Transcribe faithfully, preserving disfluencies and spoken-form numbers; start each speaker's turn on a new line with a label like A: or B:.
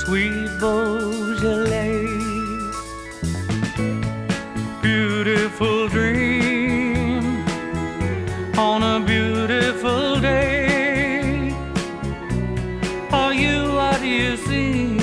A: sweet Beaujolais. Beautiful dream on a beautiful day. Are you what you see?